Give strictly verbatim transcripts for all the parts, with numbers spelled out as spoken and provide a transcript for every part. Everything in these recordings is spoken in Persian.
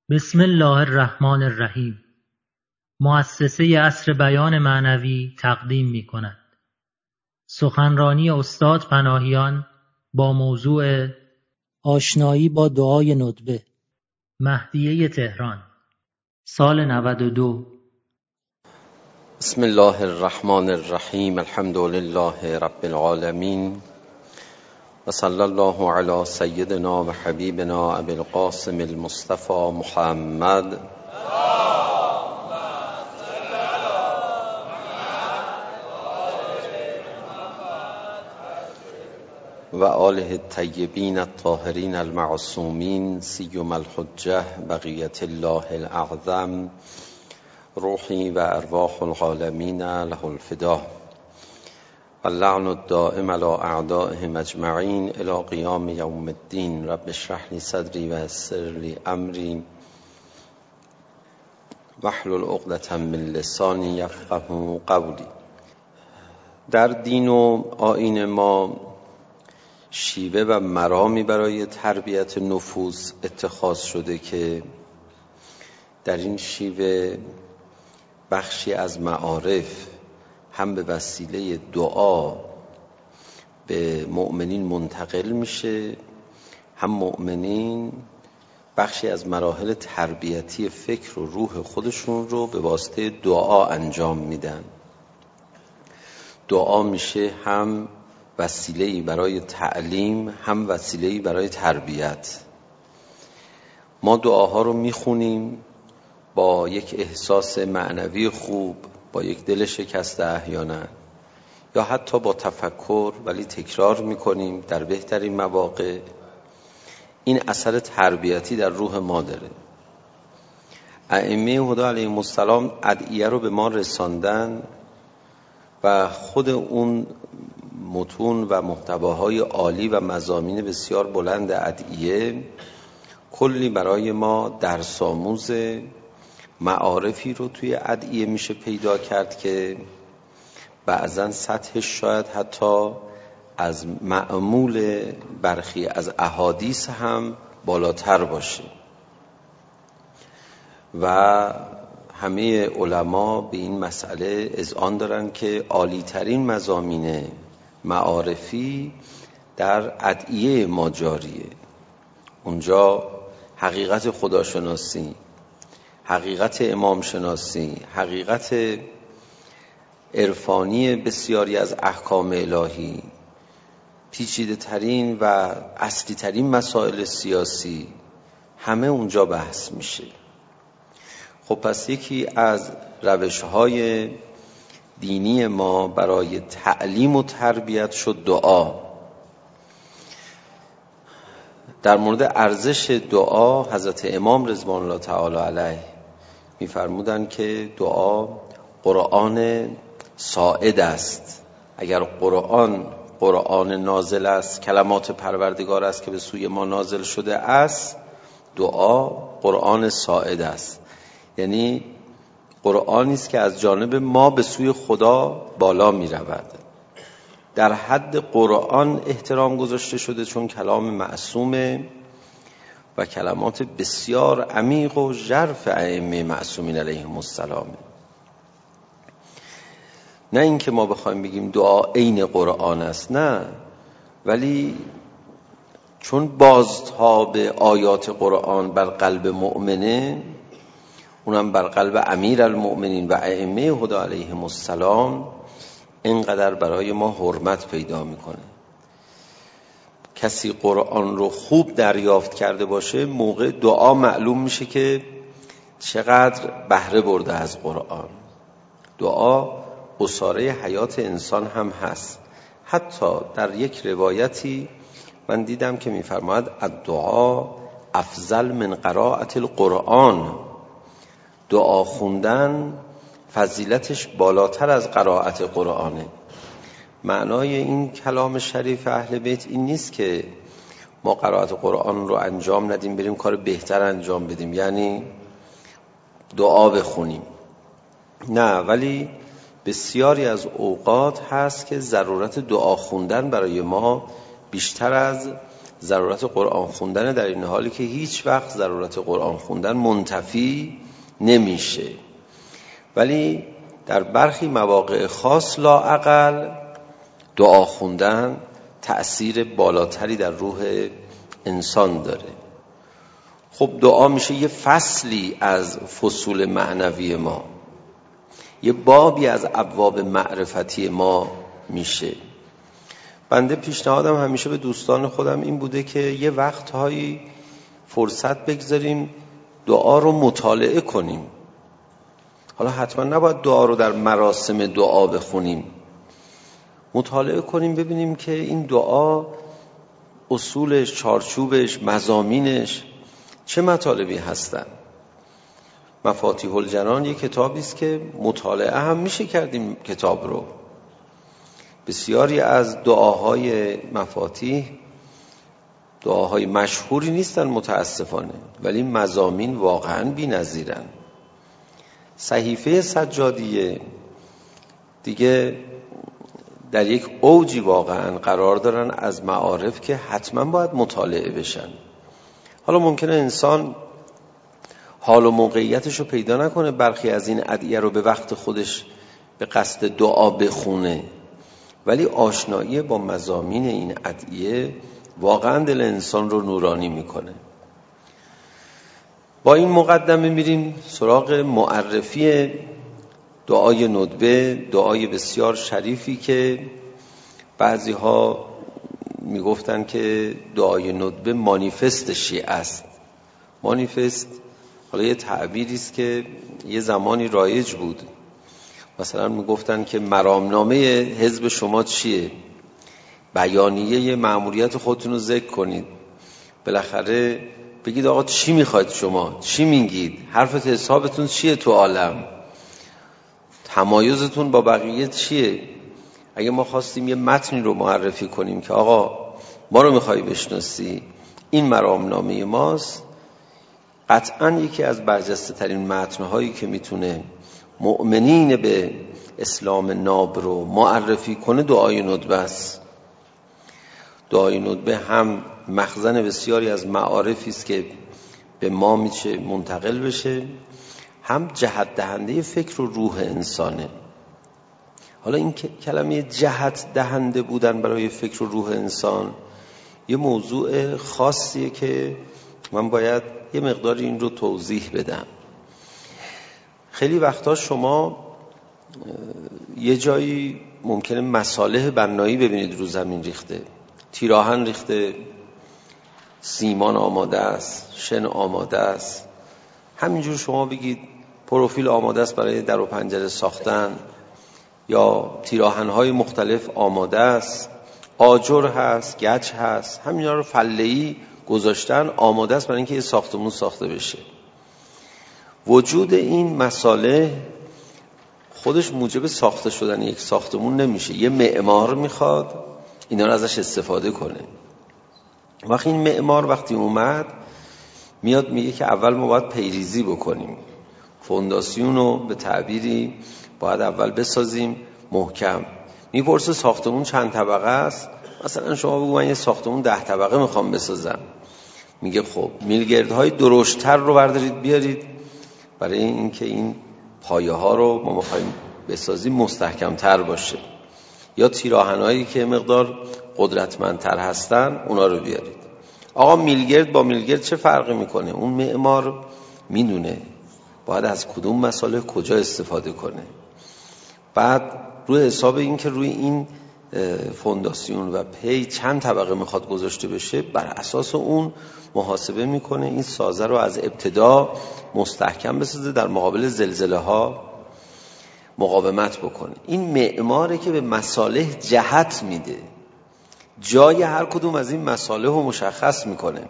بسم الله الرحمن الرحیم. مؤسسه عصر بیان معنوی تقدیم می کند سخنرانی استاد پناهیان با موضوع آشنایی با دعای ندبه، مهدیه تهران، سال نود و دو. بسم الله الرحمن الرحیم. الحمد لله رب العالمین و صلی الله علی سیدنا و حبیبنا ابی القاسم المصطفى محمد و آله الطیبین الطاهرین المعصومین سیما الحجة بقیة الله الاعظم روحی و ارواح العالمین له الفدا و اللعن الدائم علی اعدائهم اجمعین الی قیام یوم الدین. رب اشرح لی صدری و یسر لی امری واحلل عقدة من لسانی یفقهوا قولی. در دین و آیین ما شیوه و مرامی برای تربیت نفوس اتخاذ شده که در این شیوه بخشی از معارف هم به وسیله دعا به مؤمنین منتقل میشه، هم مؤمنین بخشی از مراحل تربیتی فکر و روح خودشون رو به واسطه دعا انجام میدن. دعا میشه هم وسیله‌ای برای تعلیم، هم وسیله‌ای برای تربیت. ما دعاها رو میخونیم با یک احساس معنوی خوب، با یک دل شکسته احیانا، یا حتی با تفکر، ولی تکرار میکنیم در بهترین مواقع. این اثر تربیتی در روح ما داره. ائمه هدی علیهم السلام ادعیه رو به ما رساندن و خود اون متون و محتواهای عالی و مضامین بسیار بلند ادعیه کلی برای ما درس آموز معارفی رو توی ادعیه میشه پیدا کرد که بعضا سطحش شاید حتی از معمول برخی از احادیث هم بالاتر باشه و همه علما به این مسئله اذعان دارن که عالی ترین مضامین معارفی در ادعیه ما جاریه. اونجا حقیقت خداشناسی، حقیقت امام شناسی، حقیقت عرفانی بسیاری از احکام الهی، پیچیده ترین و اصلی ترین مسائل سیاسی، همه اونجا بحث میشه. خب پس یکی از روش‌های دینی ما برای تعلیم و تربیت شد دعا. در مورد ارزش دعا حضرت امام رضوان الله تعالی علیه می‌فرمودند که دعا قرآن ساعد است. اگر قرآن قرآن نازل است، کلمات پروردگار است که به سوی ما نازل شده است، دعا قرآن ساعد است. یعنی قرآنی است که از جانب ما به سوی خدا بالا می رود. در حد قرآن احترام گذاشته شده چون کلام معصومه و کلمات بسیار عمیق و ژرف ائمه معصومین علیهم السلام. نه اینکه ما بخوایم بگیم دعا عین قرآن است، نه، ولی چون بازتاب آیات قرآن بر قلب مؤمنه، اونم بر قلب امیر المؤمنین و ائمه هدی علیهم السلام، اینقدر برای ما حرمت پیدا میکنه. کسی قرآن رو خوب دریافت کرده باشه، موقع دعا معلوم میشه که چقدر بهره برده از قرآن. دعا اساره حیات انسان هم هست. حتی در یک روایتی من دیدم که میفرماید الدعا افضل من قراءة القرآن. دعا خوندن فضیلتش بالاتر از قرائت قرآنه. معنای این کلام شریف اهل بیت این نیست که ما قرائت قرآن رو انجام ندیم بریم کار بهتر انجام بدیم، یعنی دعا بخونیم، نه، ولی بسیاری از اوقات هست که ضرورت دعا خوندن برای ما بیشتر از ضرورت قرآن خوندن، در این حالی که هیچ وقت ضرورت قرآن خوندن منتفی نمیشه. ولی در برخی مواقع خاص لااقل دعا خوندن تأثیر بالاتری در روح انسان داره. خب دعا میشه یه فصلی از فصول معنوی ما، یه بابی از ابواب معرفتی ما میشه. بنده پیشنهادم همیشه به دوستان خودم این بوده که یه وقتهایی فرصت بگذاریم دعا رو مطالعه کنیم. حالا حتما نباید دعا رو در مراسم دعا بخونیم، مطالعه کنیم ببینیم که این دعا اصولش، چارچوبش، مضامینش چه مطالبی هستن. مفاتیح الجنان یک کتابی است که مطالعه هم میشه کردیم کتاب رو. بسیاری از دعاهای مفاتیح دعاهای مشهوری نیستن متاسفانه، ولی مضامین واقعا بی‌نظیرن. صحیفه سجادیه دیگه در یک اوجی واقعا قرار دارن از معارف که حتما باید مطالعه بشن. حالا ممکنه انسان حال و موقعیتش رو پیدا نکنه برخی از این ادعیه رو به وقت خودش به قصد دعا بخونه، ولی آشنایی با مضامین این ادعیه واقعا دل انسان رو نورانی میکنه. با این مقدمه میریم سراغ معرفی دعای ندبه، دعای بسیار شریفی که بعضی ها میگفتن که دعای ندبه مانیفست شیعه است. مانیفست حالا یه تعبیری است که یه زمانی رایج بود. مثلا میگفتن که مرامنامه حزب شما چیه؟ بیانیه مأموریت خودتون رو ذکر کنید. بالاخره بگید آقا چی میخواید شما؟ چی میگید؟ حرفت حسابتون چیه تو عالم؟ تمایزتون با بقیه چیه؟ اگه ما خواستیم یه متنی رو معرفی کنیم که آقا ما رو میخوای بشناسی، این مرامنامه ماست، قطعاً یکی از برجسته ترین متن‌هایی که میتونه مؤمنین به اسلام ناب رو معرفی کنه دعای ندبه است. دعای ندبه هم مخزن بسیاری از معارفی است که به ما میشه منتقل بشه، هم جهت دهنده فکر و روح انسانه. حالا این کلمه جهت دهنده بودن برای فکر و روح انسان یه موضوع خاصیه که من باید یه مقدار این رو توضیح بدم. خیلی وقتا شما یه جایی ممکنه مصالح بنایی ببینید رو زمین ریخته، تیراهن ریخته، سیمان آماده است، شن آماده است، همینجور شما بگید پروفیل آماده است برای در و پنجره ساختن، یا تیراهن‌های مختلف آماده است، آجر هست، گچ هست، همینا رو فله‌ای گذاشتن آماده است برای اینکه یه ساختمون ساخته بشه. وجود این مصالح خودش موجب ساخته شدن یک ساختمون نمیشه. یه معمار میخواد اینا رو ازش استفاده کنه. وقتی این معمار وقتی اومد میاد میگه که اول ما باید پیریزی بکنیم، فونداسیون رو به تعبیری باید اول بسازیم محکم. میپرسه ساختمون چند طبقه است؟ مثلا شما بگو من یه ساختمون ده طبقه میخوام بسازم. میگه خب میلگردهای درشتر رو بردارید بیارید برای اینکه این پایه ها رو ما میخوایم بسازیم مستحکم تر باشه، یا تیراهنایی که مقدار قدرتمندتر هستن اونا رو بیارید. آقا میلگرد با میلگرد چه فرقی میکنه؟ اون معمار میدونه باید از کدوم مصالح کجا استفاده کنه. بعد روی حساب این که روی این فونداسیون و پی چند طبقه میخواد گذاشته بشه، بر اساس اون محاسبه میکنه این سازه رو از ابتدا مستحکم بسازه، در مقابل زلزله ها مقاومت بکنه. این معماره که به مصالح جهت میده، جای هر کدوم از این مصالح رو مشخص میکنه.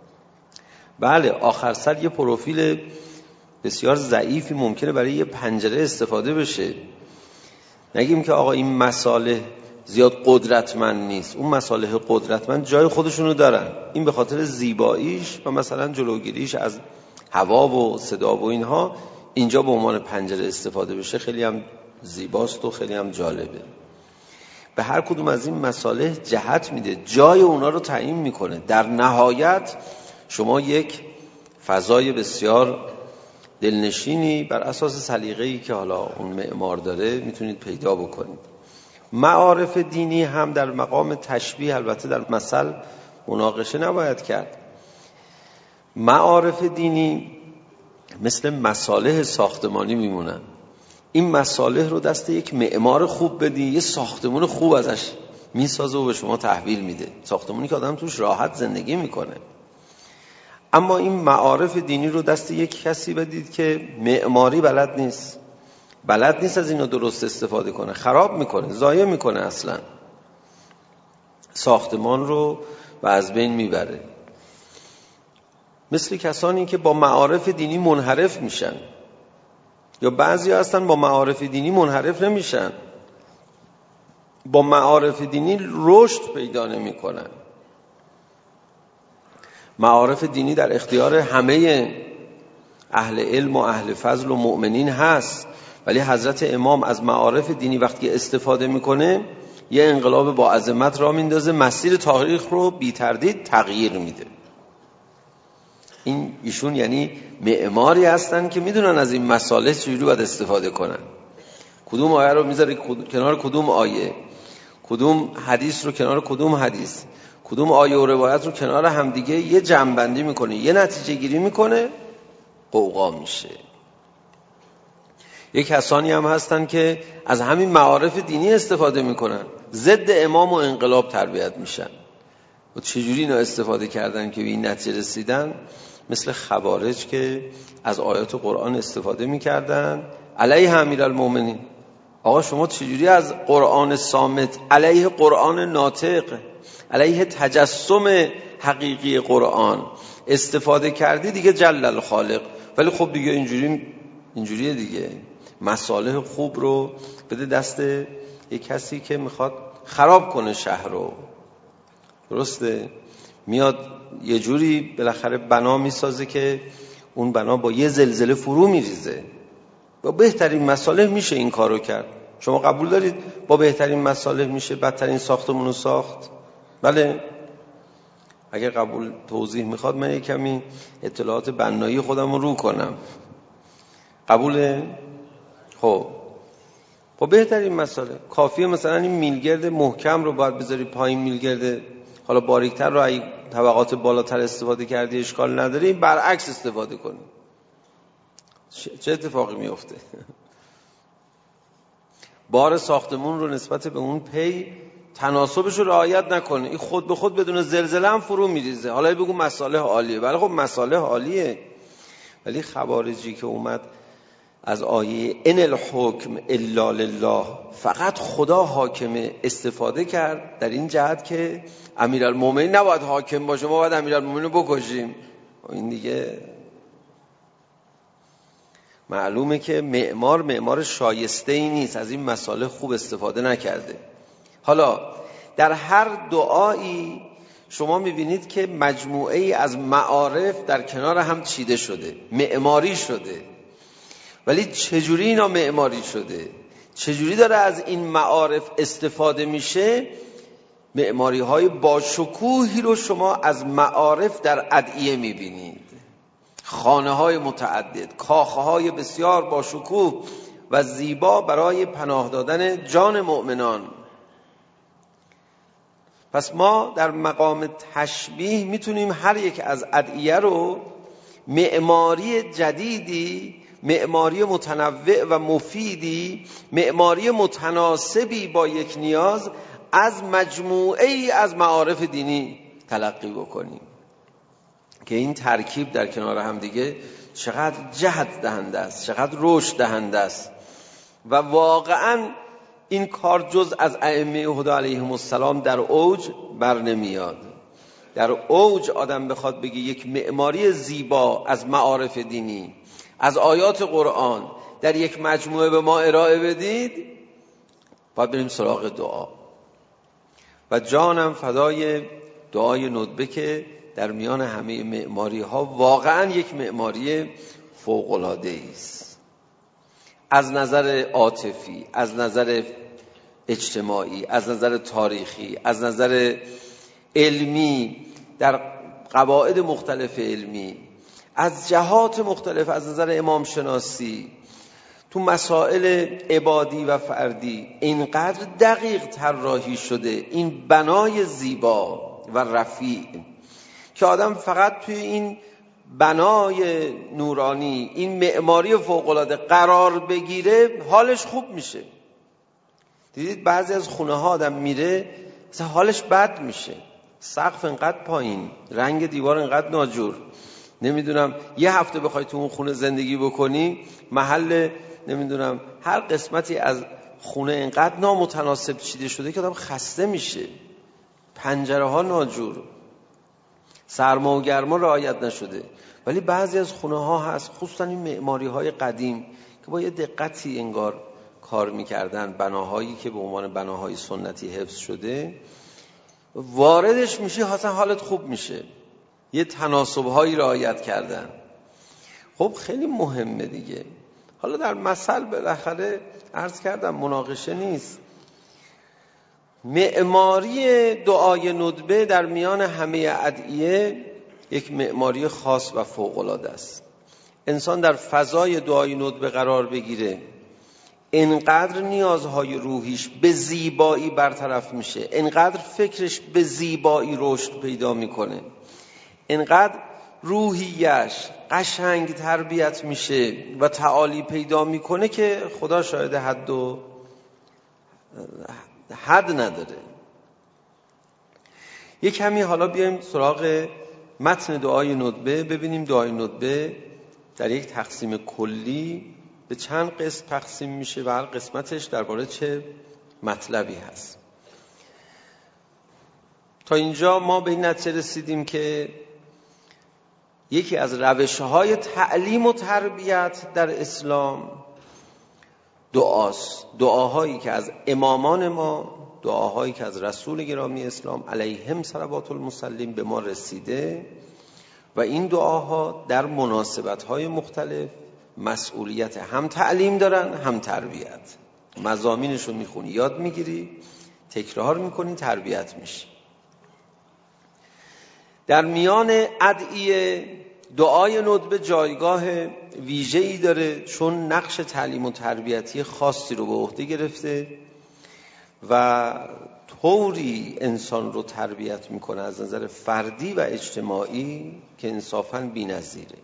بله آخر سر یه پروفیل بسیار ضعیفی ممکنه برای یه پنجره استفاده بشه. نگیم که آقا این مصالح زیاد قدرتمند نیست، اون مصالح قدرتمند جای خودشونو دارن، این به خاطر زیباییش و مثلا جلوگیریش از هوا و صدا و اینها اینجا به عنوان پنجره استفاده بشه، خیلی هم زیباست و خیلی هم جالبه. به هر کدوم از این مصالح جهت میده، جای اونا رو تعیین میکنه. در نهایت شما یک فضای بسیار دلنشینی بر اساس سلیقه‌ای که حالا اون معمار داره میتونید پیدا بکنید. معارف دینی هم در مقام تشبیه، البته در مثل مناقشه نباید کرد. معارف دینی مثل مصالح ساختمانی میمونن. این مصالح رو دست یک معمار خوب بدی، یه ساختمون خوب ازش میسازه و به شما تحویل میده، ساختمونی که آدم توش راحت زندگی میکنه. اما این معارف دینی رو دست یک کسی بدید که معماری بلد نیست، بلد نیست از اینا درست استفاده کنه، خراب میکنه، ضایع میکنه، اصلا ساختمان رو و از بین میبره. مثل کسانی که با معارف دینی منحرف میشن، یا بعضی هستن با معارف دینی منحرف نمیشن، با معارف دینی رشد پیدا نمیکنن. معارف دینی در اختیار همه اهل علم و اهل فضل و مؤمنین هست، ولی حضرت امام از معارف دینی وقتی استفاده میکنه یه انقلاب با عظمت را میندازه، مسیر تاریخ رو بی تردید تغییر میده. این ایشون یعنی معماری هستن که میدونن از این مصالح چجوری باید استفاده کنن، کدوم آیه رو میذاره کنار کدوم آیه، کدوم حدیث رو کنار کدوم حدیث، کدوم آیه و روایت رو کنار همدیگه یه جمع‌بندی میکنه، یه نتیجه گیری میکنه، قوقا میشه. یک کسانی هم هستن که از همین معارف دینی استفاده میکنن، ضد امام و انقلاب تربیت میشن. و چجوری اینا استفاده کردن که به این نتیجه رسیدن؟ مثل خوارج که از آیات قرآن استفاده میکردن علیه امیرالمومنین. آقا شما چجوری از قرآن صامت علیه قرآن ناطق، علیه تجسم حقیقی قرآن استفاده کردی؟ دیگه جل الخالق. ولی خب دیگه اینجوری اینجوریه دیگه، مصالح خوب رو بده دست یک کسی که میخواد خراب کنه شهر رو. درسته؟ میاد یه جوری بالاخره بنا میسازه که اون بنا با یه زلزله فرو میریزه. با بهترین مصالح میشه این کارو کرد. شما قبول دارید با بهترین مصالح میشه بدترین ساختمون رو ساخت؟ بله. اگر قبول توضیح میخواد من یک کمی اطلاعات بنایی خودم رو رو کنم. قبوله؟ خب با بهترین مصالح کافیه مثلا این میلگرد محکم رو باید بذاری پایین، میلگرد حالا باریکتر رو اگه طبقات بالاتر استفاده کردی اشکال نداره، این برعکس استفاده کنی. چه اتفاقی میفته؟ بار ساختمون رو نسبت به اون پی تناسبش رو رعایت نکنه، این خود به خود بدون زلزله هم فرو میریزه. حالا بگو مصالح عالیه، ولی خب مصالح عالیه، ولی خوارجی که اومد از آیه ان الحکم الا لله، فقط خدا حاکمه، استفاده کرد در این جهت که امیرالمومنین نباید حاکم باشه، ما باید امیرالمومنین رو بکشیم. این دیگه معلومه که معمار معمار شایسته ای نیست، از این مصالح خوب استفاده نکرده. حالا در هر دعایی شما میبینید که مجموعه ای از معارف در کنار هم چیده شده، معماری شده. ولی چجوری اینا معماری شده؟ چجوری داره از این معارف استفاده میشه؟ معماری های با شکوهی رو شما از معارف در ادعیه میبینید، خانه های متعدد، کاخه های بسیار با شکوه و زیبا برای پناه دادن جان مؤمنان. پس ما در مقام تشبیه میتونیم هر یک از ادعیه رو معماری جدیدی، معماری متنوع و مفیدی، معماری متناسبی با یک نیاز از مجموعه ای از معارف دینی تلقی بکنیم که این ترکیب در کنار هم دیگه چقدر جهت دهنده است، چقدر رشد دهنده است. و واقعا این کار جز از ائمه هدی علیهم السلام در اوج بر نمیاد. در اوج آدم بخواد بگه یک معماری زیبا از معارف دینی، از آیات قرآن در یک مجموعه به ما ارائه بدید، باید بریم سراغ دعا. و جانم فدای دعای ندبه که در میان همه معماری ها واقعا یک معماری فوق‌العاده است، از نظر عاطفی، از نظر اجتماعی، از نظر تاریخی، از نظر علمی، در قواعد مختلف علمی، از جهات مختلف، از نظر امام شناسی، تو مسائل عبادی و فردی اینقدر دقیق طراحی شده این بنای زیبا و رفیع که آدم فقط توی این بنای نورانی، این معماری فوق‌العاده قرار بگیره حالش خوب میشه. دیدید بعضی از خونه ها آدم میره مثلا حالش بد میشه، سقف انقدر پایین، رنگ دیوار انقدر ناجور، نمیدونم یه هفته بخوای تو اون خونه زندگی بکنی، محل نمیدونم هر قسمتی از خونه انقدر نامتناسب چیده شده که آدم خسته میشه، پنجره ها ناجور، سرما و گرما رعایت نشده. ولی بعضی از خونه ها هست، خصوصا این معماری های قدیم که با یه دقتی انگار کار میکردن، بناهایی که به عنوان بناهای سنتی حفظ شده، واردش میشه اصلا حالت خوب میشه، یه تناسب‌هایی رعایت کردن. خب خیلی مهمه دیگه. حالا در مثل بالاخره عرض کردم مناقشه نیست. معماری دعای ندبه در میان همه ادعیه یک معماری خاص و فوق‌العاده است. انسان در فضای دعای ندبه قرار بگیره، انقدر نیازهای روحیش به زیبایی برطرف میشه، انقدر فکرش به زیبایی رشد پیدا میکنه، انقدر روحیش قشنگ تربیت میشه و تعالی پیدا میکنه که خدا شاهد حد و حد نداره. یک کمی حالا بیایم سراغ متن دعای ندبه، ببینیم دعای ندبه در یک تقسیم کلی به چند قسم تقسیم میشه و هر قسمتش درباره چه مطلبی هست. تا اینجا ما به این نتیجه رسیدیم که یکی از روش‌های تعلیم و تربیت در اسلام دعاست. دعاهایی که از امامان ما، دعاهایی که از رسول گرامی اسلام علیهم صلوات المسلم به ما رسیده و این دعاها در مناسبت‌های مختلف مسئولیت هم تعلیم دارن هم تربیت. مضامینش رو میخونی، یاد میگیری، تکرار میکنی، تربیت میشی. در میان ادعیه دعای ندبه جایگاه ویژه‌ای داره، چون نقش تعلیم و تربیتی خاصی رو به عهده گرفته و طوری انسان رو تربیت میکنه از نظر فردی و اجتماعی که انصافاً بی‌نظیره.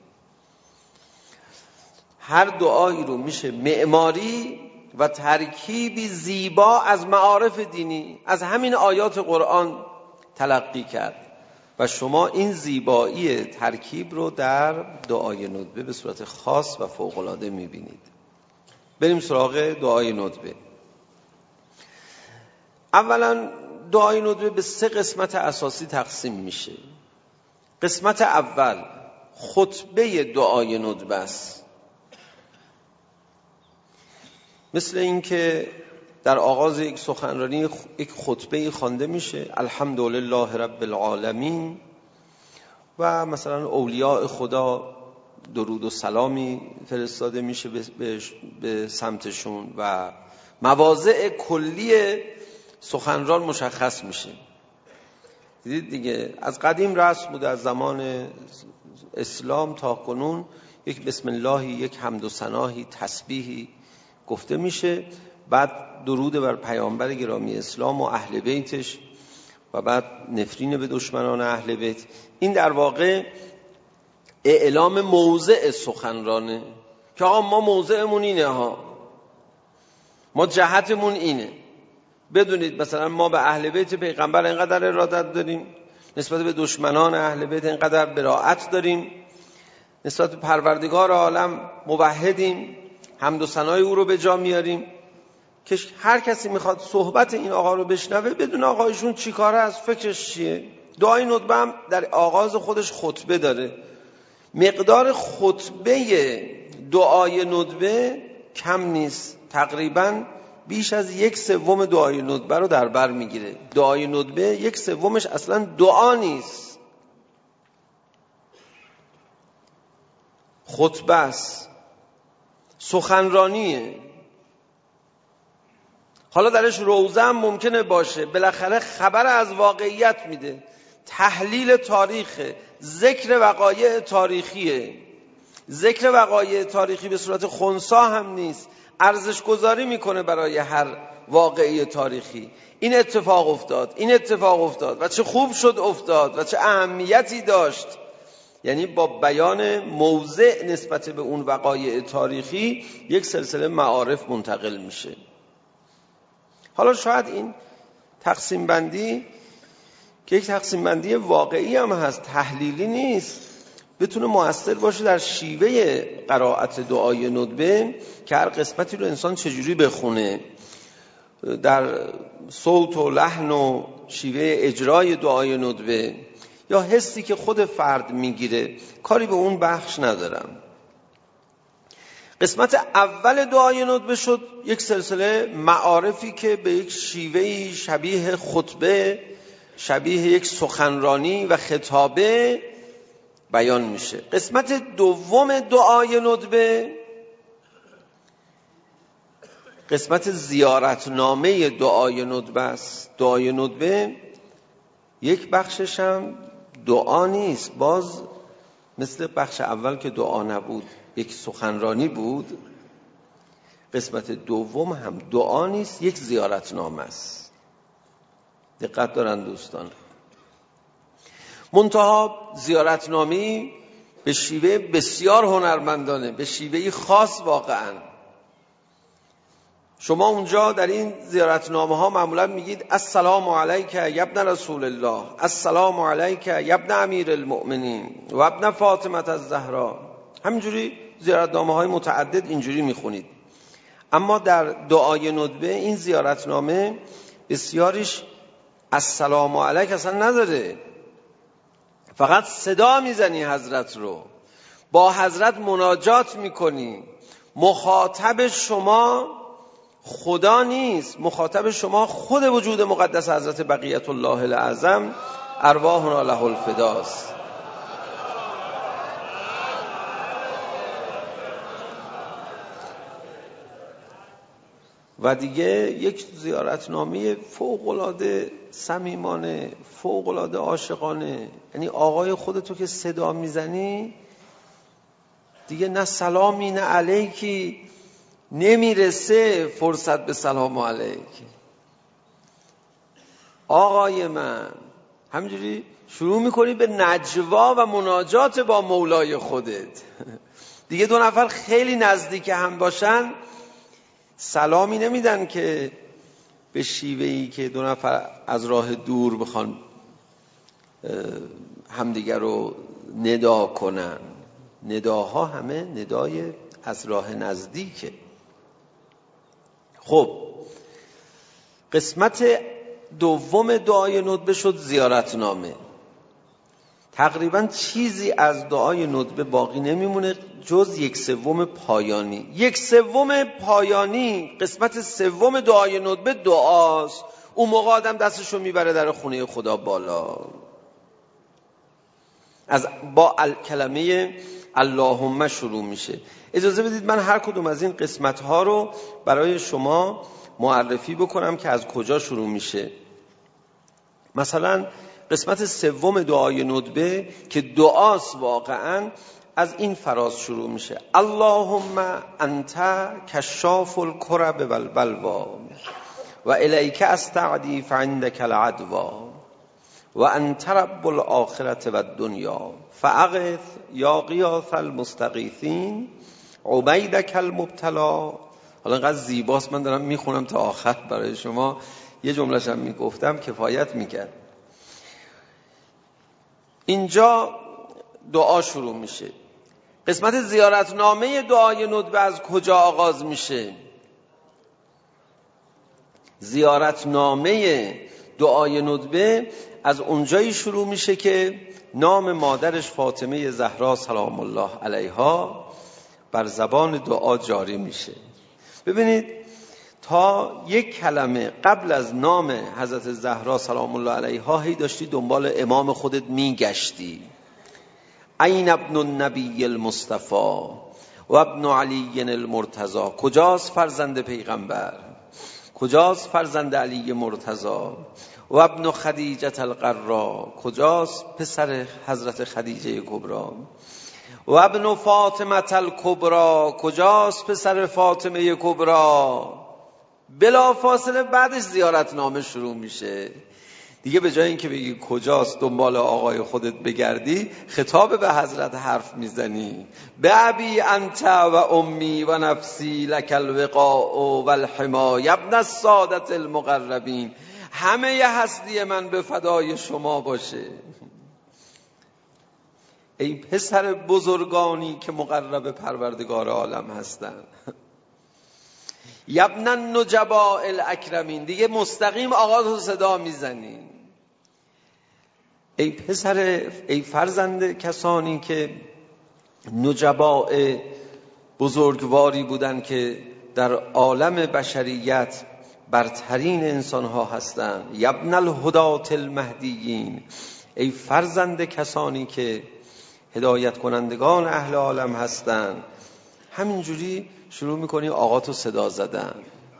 هر دعایی رو میشه معماری و ترکیبی زیبا از معارف دینی، از همین آیات قرآن تلقی کرد و شما این زیبایی ترکیب رو در دعای ندبه به صورت خاص و فوق‌العاده میبینید. بریم سراغ دعای ندبه. اولا دعای ندبه به سه قسمت اساسی تقسیم میشه. قسمت اول خطبه دعای ندبه است. مثل این که در آغاز یک سخنرانی یک خطبه خوانده میشه، الحمدلله رب العالمین، و مثلا اولیاء خدا درود و سلامی فرستاده میشه به, به سمتشون و مواضع کلی سخنران مشخص میشه. دیدید دیگه، از قدیم رسم بوده، از زمان اسلام تا کنون یک بسم اللهی، یک حمد و ثنایی، تسبیحی گفته میشه، بعد درود بر پیامبر گرامی اسلام و اهل بیتش و بعد نفرین به دشمنان اهل بیت. این در واقع اعلام موضع سخنرانه که آقا ما موضعمون اینه ها، ما جهتمون اینه. بدونید مثلا ما به اهل بیت پیغمبر اینقدر ارادت داریم، نسبت به دشمنان اهل بیت اینقدر براءت داریم، نسبت به پروردگار عالم موحدیم، حمد و ثنای او رو به جا میاریم که هر کسی میخواد صحبت این آقا رو بشنوه بدون آقایشون چی کاره است، فکرش چیه. دعای ندبه هم در آغاز خودش خطبه داره. مقدار خطبه دعای ندبه کم نیست، تقریباً بیش از یک سوم دعای ندبه رو در بر میگیره. دعای ندبه یک سومش اصلا دعا نیست، خطبه است، سخنرانیه. حالا درش روزه هم ممکنه باشه، بالاخره خبر از واقعیت میده، تحلیل تاریخه، ذکر وقایع تاریخیه. ذکر وقایع تاریخی به صورت خنثی هم نیست، ارزش گذاری میکنه برای هر واقعی تاریخی. این اتفاق افتاد، این اتفاق افتاد و چه خوب شد افتاد و چه اهمیتی داشت. یعنی با بیان موضع نسبت به اون وقایع تاریخی یک سلسله معارف منتقل میشه. حالا شاید این تقسیم بندی که یک تقسیم بندی واقعی هم هست، تحلیلی نیست، بتونه مؤثر باشه در شیوه قرائت دعای ندبه که هر قسمتی رو انسان چجوری بخونه، در صوت و لحن و شیوه اجرای دعای ندبه یا حسی که خود فرد میگیره. کاری به اون بخش ندارم. قسمت اول دعای ندبه شد یک سلسله معارفی که به یک شیوه شبیه خطبه، شبیه یک سخنرانی و خطابه بیان میشه. قسمت دوم دعای ندبه قسمت زیارتنامه دعای ندبه است. دعای ندبه یک بخشش هم دعا نیست، باز مثل بخش اول که دعا نبود، یک سخنرانی بود. قسمت دوم هم دعا نیست، یک زیارتنامه است. دقت دارن دوستان. منتها زیارتنامه به شیوه بسیار هنرمندانه، به شیوه خاص واقعا. شما اونجا در این زیارتنامه ها معمولا میگید السلام علیک یا ابن رسول الله، السلام علیک یا ابن امیر المؤمنین و ابن فاطمه الزهرا. همینجوری زیارتنامه های متعدد اینجوری میخونید. اما در دعای ندبه این زیارتنامه بسیاریش السلام علیک اصلا نداره، فقط صدا میزنی حضرت رو، با حضرت مناجات میکنی. مخاطب شما خدا نیست، مخاطب شما خود وجود مقدس حضرت بقیت الله الاعظم ارواحنا له الفداست. و دیگه یک زیارتنامه فوق‌العاده صمیمانه، فوق‌العاده عاشقانه. یعنی آقای خودتو که صدا میزنی دیگه نه سلامی نه علیکی، نمیرسه فرصت به سلام علیک. آقای من همینجوری شروع میکنی به نجوا و مناجات با مولای خودت. دیگه دو نفر خیلی نزدیک هم باشن سلامی نمیدن که به شیوهی که دو نفر از راه دور بخوان همدیگر رو ندا کنن. نداها همه ندای از راه نزدیکه. خب قسمت دوم دعای ندبه شد زیارتنامه. تقریبا چیزی از دعای ندبه باقی نمیمونه جز یک سوم پایانی. یک سوم پایانی قسمت سوم دعای ندبه دعاست. اون موقع آدم دستشو میبره در خونه خدا بالا، از با کلمه اللهم شروع میشه. اجازه بدید من هر کدوم از این قسمت ها رو برای شما معرفی بکنم که از کجا شروع میشه. مثلا قسمت سوم دعای ندبه که دعاست واقعا از این فراز شروع میشه: اللهم انت کشاف الکرب والبلوا و الیک استعدی فعندک العدوا و انت رب الاخرة و الدنیا فاغث یا غیاث المستغیثین عبیدک المبتلا. حالا اینقدر زیباست من دارم میخونم تا آخر برای شما، یه جمله‌ش هم میگفتم کفایت میکرد. اینجا دعا شروع میشه. قسمت زیارتنامه دعای ندبه از کجا آغاز میشه؟ زیارتنامه دعای ندبه از اونجایی شروع میشه که نام مادرش فاطمه زهرا سلام الله علیها بر زبان دعا جاری میشه. ببینید تا یک کلمه قبل از نام حضرت زهرا سلام الله علیها هی داشتی دنبال امام خودت میگشتی. این ابن النبی المصطفى و ابن علی المرتضی، کجاست فرزند پیغمبر؟ کجاست فرزند علی مرتضی؟ و ابن خدیجه القرا، کجاست پسر حضرت خدیجه کبری؟ و ابن فاطمه الکبری، کجاست پسر فاطمه کبری؟ بلا فاصله بعدش زیارتنامه شروع میشه دیگه. به جای اینکه بگی کجاست دنبال آقای خودت بگردی، خطاب به حضرت حرف میزنی. به ابی انت و امی و نفسی لک الوقاء و الحما ابن السادة المقربین، همه هستی من به فدای شما باشه ای پسر بزرگانی که مقرب پروردگار عالم هستند. ابن النجباء الاکرمین، دیگه مستقیم آقا تو صدا میزنی. ای پسر، ای فرزند کسانی که نجباء بزرگواری بودن که در عالم بشریت برترین انسان ها هستند. ابن الهداة المهدیین، ای فرزند کسانی که هدایت کنندگان اهل عالم هستند. همینجوری شروع میکنی آقا تو صدا زدن.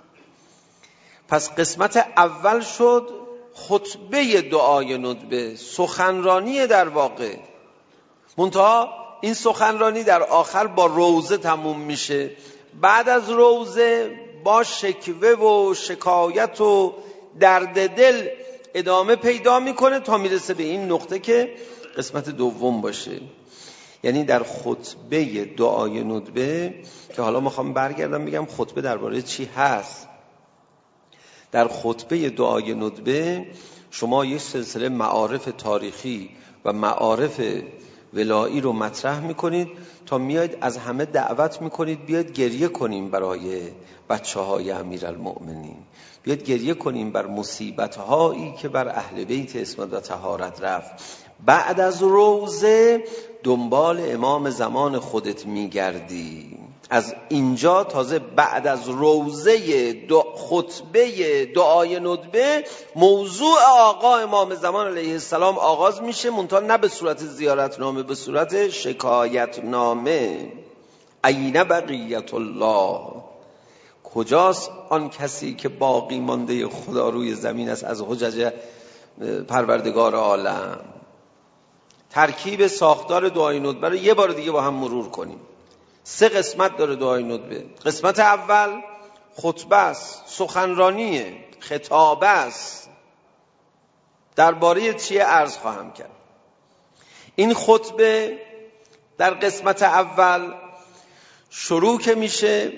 پس قسمت اول شد خطبه دعای ندبه، سخنرانی در واقع. منتها این سخنرانی در آخر با روزه تموم میشه. بعد از روزه با شکوه و شکایت و درد دل ادامه پیدا میکنه تا میرسه به این نقطه که قسمت دوم باشه. یعنی در خطبه دعای ندبه که حالا میخوام برگردم بگم خطبه درباره چی هست. در خطبه دعای ندبه شما یک سلسله معارف تاریخی و معارف ولایی رو مطرح میکنید تا میاید از همه دعوت میکنید بیاید گریه کنیم برای بچه های امیرالمؤمنین، بیاید گریه کنیم بر مصیبت هایی که بر اهل بیت عصمت و طهارت رفت. بعد از روزه دنبال امام زمان خودت میگردی. از اینجا تازه بعد از روزه دو خطبه دعای ندبه موضوع آقا امام زمان علیه السلام آغاز میشه، منتها نه به صورت زیارتنامه، به صورت شکایتنامه. این بقیت الله، کجاست آن کسی که باقی مانده خدا روی زمین است از حجج پروردگار عالم؟ ترکیب ساختار دعای ندبه رو یه بار دیگه با هم مرور کنیم. سه قسمت داره دعای ندبه. قسمت اول خطبه است، سخنرانیه، خطابه است. درباره چیه عرض خواهم کرد. این خطبه در قسمت اول شروع که میشه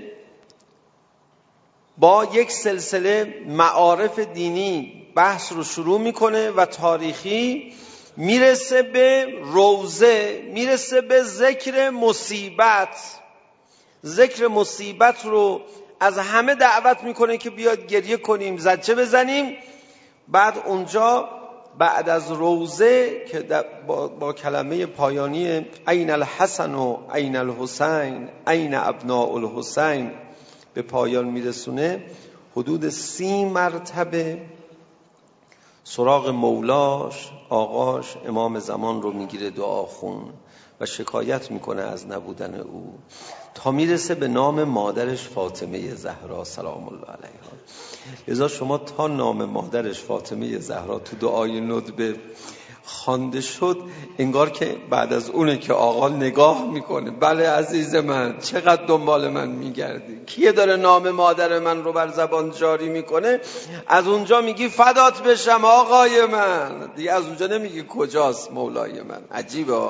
با یک سلسله معارف دینی بحث رو شروع میکنه و تاریخی، میرسه به روزه، میرسه به ذکر مصیبت. ذکر مصیبت رو از همه دعوت میکنه که بیاد گریه کنیم، زجه بزنیم. بعد اونجا بعد از روزه که با, با کلمه پایانی این الحسن و این الحسین این ابناء الحسین به پایان میرسونه، حدود سی مرتبه سراغ مولاش، آقاش، امام زمان رو میگیره دعا خون و شکایت میکنه از نبودن او، تا میرسه به نام مادرش فاطمه زهرا سلام الله علیها. لذا شما تا نام مادرش فاطمه زهرا تو دعای ندبه خوانده شد، انگار که بعد از اونه که آقا نگاه میکنه، بله عزیز من چقدر دنبال من میگردی، کیه داره نام مادر من رو بر زبان جاری میکنه. از اونجا میگی فدات بشم آقای من، دیگه از اونجا نمیگی کجاست مولای من. عجیبه.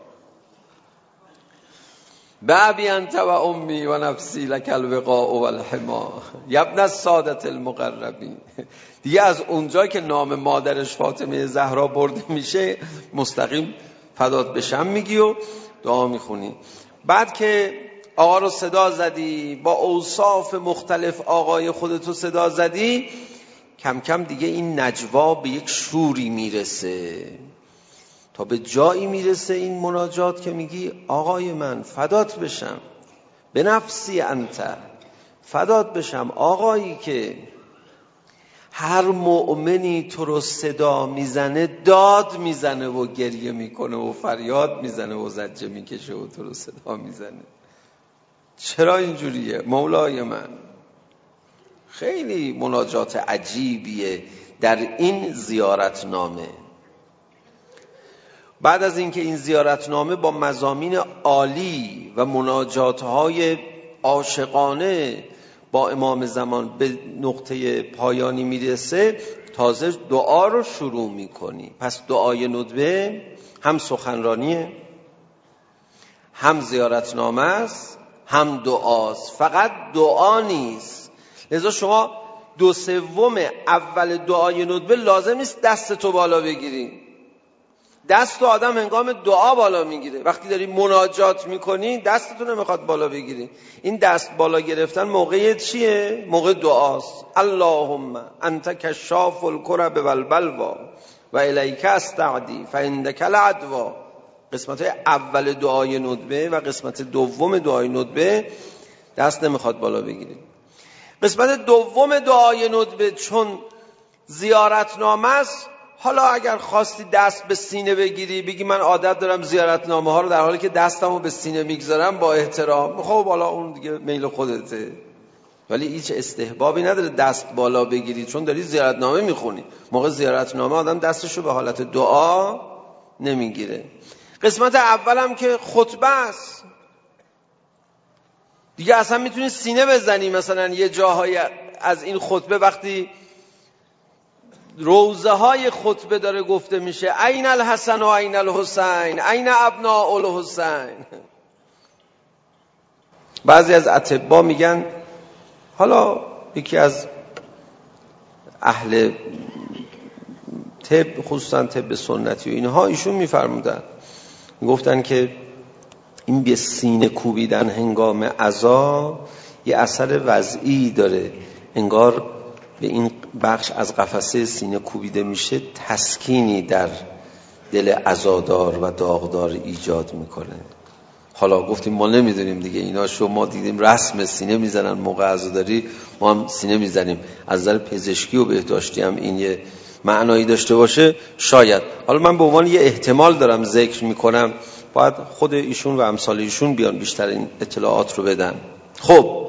بابی انت و امی و نفسی لک الوقاء و الحما ابن السادة المقربین. دیگه از اونجا که نام مادرش فاطمه زهرا برده میشه، مستقیم فدات بشم میگی و دعا میخونی. بعد که آقا رو صدا زدی، با اوصاف مختلف آقای خودتو صدا زدی، کم کم دیگه این نجوا به یک شوری میرسه، تا به جایی میرسه این مناجات که میگی آقای من فدات بشم، به نفسی انت، فدات بشم آقایی که هر مؤمنی تو رو صدا میزنه داد میزنه و گریه میکنه و فریاد میزنه و زجه میکشه و تو رو صدا میزنه. چرا اینجوریه مولای من؟ خیلی مناجات عجیبیه در این زیارتنامه. بعد از اینکه این زیارتنامه با مضامین عالی و مناجات‌های عاشقانه با امام زمان به نقطه پایانی میرسه، تازه دعا رو شروع میکنی. پس دعای ندبه هم سخنرانیه، هم زیارتنامه است، هم دعاست. فقط دعا نیست. لذا شما دو سوم اول دعای ندبه لازم نیست دست تو بالا بگیری. دست آدم هنگام دعا بالا میگیره. وقتی داری مناجات میکنی دستتو نمیخواد بالا بگیری. این دست بالا گرفتن موقع چیه؟ موقع دعاست. اللهم انت کشاف الکرب والبلوا و الیک استعدی فعندک العدوا. قسمت اول دعای ندبه و قسمت دوم دعای ندبه دست نمیخواد بالا بگیری. قسمت دوم دعای ندبه چون زیارتنامه است، حالا اگر خواستی دست به سینه بگیری بگی من عادت دارم زیارتنامه ها رو در حالی که دستمو به سینه میگذارم با احترام، خب حالا اون دیگه میل خودته، ولی هیچ استحبابی نداره دست بالا بگیری چون داری زیارتنامه میخونی. موقع زیارتنامه آدم دستشو به حالت دعا نمیگیره. قسمت اولم که خطبه است دیگه، اصلا میتونی سینه بزنی. مثلا یه جاهای از این خطبه وقتی روزه های خطبه داره گفته میشه این الحسن و این الحسین این ابناء الحسین، بعضی از اطباء میگن، حالا یکی از اهل طب خصوصا طب سنتی و اینها ایشون میفرمودن، گفتن که این به سینه کوبیدن هنگام عزا یه اثر وضعی داره، انگار به این بخش از قفسه سینه کوبیده میشه تسکینی در دل عزادار و داغدار ایجاد میکنه. حالا گفتیم ما نمیدونیم دیگه اینا، شما دیدیم رسم سینه میزنن موقع عزاداری، ما هم سینه میزنیم. از نظر پزشکی و بهداشتی هم این یه معنایی داشته باشه شاید. حالا من به عنوان یه احتمال دارم ذکر میکنم، باید خود ایشون و امثال ایشون بیان بیشتر این اطلاعات رو بدن. خب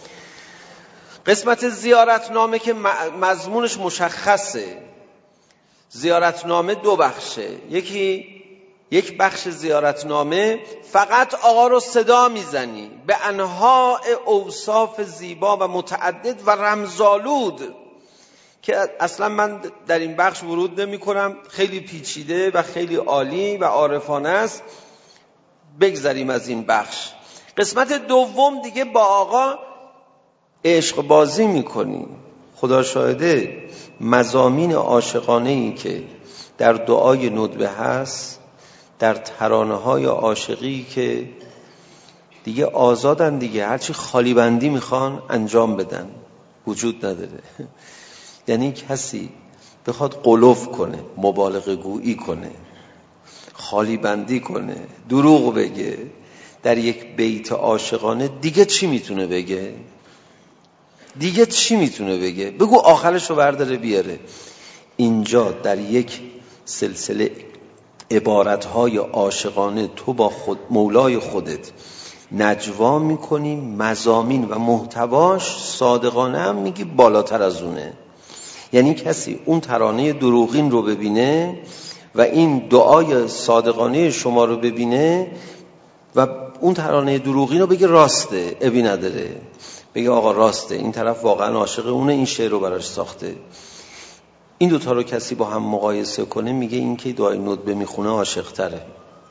قسمت زیارتنامه که مضمونش مشخصه. زیارتنامه دو بخشه. یکی یک بخش زیارتنامه فقط آقا رو صدا میزنی به انواع اوصاف زیبا و متعدد و رمزآلود که اصلا من در این بخش ورود نمی کنم، خیلی پیچیده و خیلی عالی و عارفانه است، بگذریم از این بخش. قسمت دوم دیگه با آقا عشق بازی میکنی. خدا شاهده مضامین عاشقانه‌ای که در دعای ندبه هست، در ترانه‌های عاشقی که دیگه آزادن دیگه، هرچی خالی بندی میخوان انجام بدن، وجود نداره. یعنی کسی بخواد قلوف کنه، مبالغه گویی کنه، خالی بندی کنه، دروغ بگه در یک بیت عاشقانه، دیگه چی میتونه بگه؟ دیگه چی میتونه بگه؟ بگو آخرش رو برداره بیاره. اینجا در یک سلسله عبارتهای عاشقانه تو با خود مولای خودت نجوا میکنی، مضامین و محتواش صادقانه هم میگی بالاتر از اونه. یعنی کسی اون ترانه دروغین رو ببینه و این دعای صادقانه شما رو ببینه و اون ترانه دروغین رو بگه راسته، ابی نداره، بگه آقا راسته، این طرف واقعا عاشق اونه، این شعر رو براش ساخته. این دوتا رو کسی با هم مقایسه کنه میگه این که دعای ندبه میخونه عاشق تره.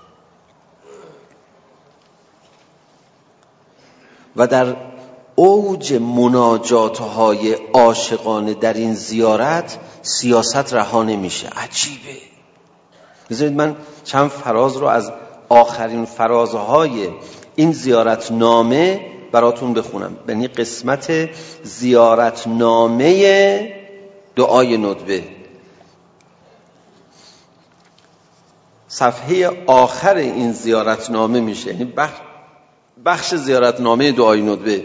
و در اوج مناجات‌های عاشقانه در این زیارت سیاست رها نمیشه. عجیبه. بذارید من چند فراز رو از آخرین فرازهای این زیارتنامه براتون بخونم. یعنی قسمت زیارتنامه دعای ندبه، صفحه آخر این زیارتنامه میشه، یعنی بخش, بخش زیارتنامه دعای ندبه.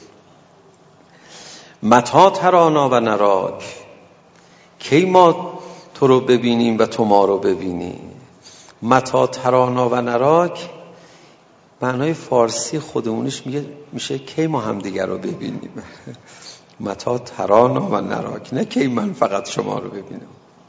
متی ترانا و نراک، کی ما تو رو ببینیم و تو ما رو ببینی. متی ترانا و نراک معنای فارسی خودمونش میگه میشه کی ما هم دیگر رو ببینیم. متا ترانا و نراک، نه که من فقط شما رو ببینم.